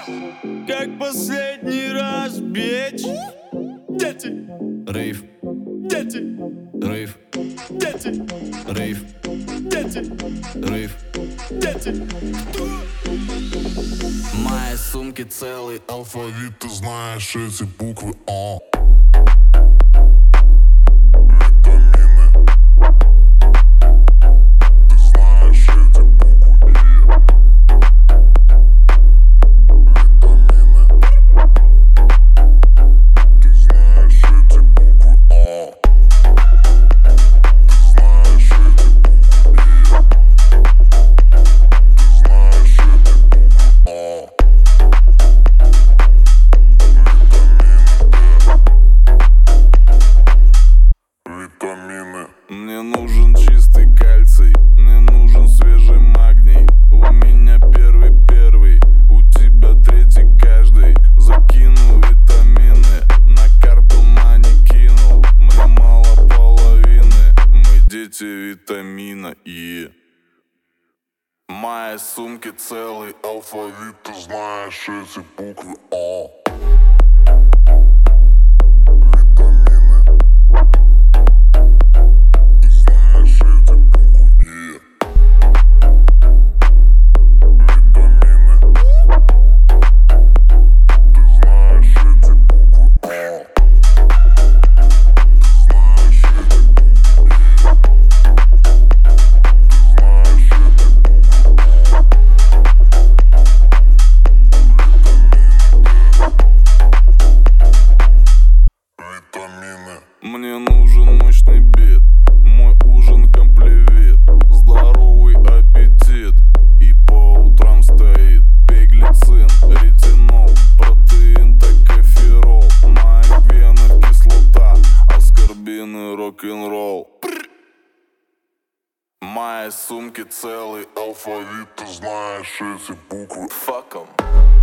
Как последний раз, бич. Дети, Рейв, дети, рейв, дети, рейв, дети, рейв. дети. В моей сумке целый алфавит, ты знаешь эти буквы О. Витамины. Ты знаешь эти буквы И. Витамины. Ты знаешь эти буквы О. Ты знаешь эти буквы И. Ты знаешь эти буквы О. Витамины. Мне нужен чистый кальций, мне нужен свежий магний. У меня первый, у тебя третий каждый. Закинул витамины, на карту мани кинул. Мне мало половины, мы дети витамина И. В моей сумке целый алфавит, ты знаешь эти буквы О. Витамины. Ты знаешь эти буквы И. Витамины. Ты знаешь эти буквы О. Ты знаешь эти буквы И. Ты знаешь эти буквы О. Витамины. Мне нужен мощный бит, мой ужин комплевит, здоровый аппетит и по утрам стоит пеглицин, ретинол, протеин, токоферол, моих венах кислота, аскорбин и рок-н-ролл. В моей сумке целый алфавит, ты знаешь эти буквы. Fuck 'em.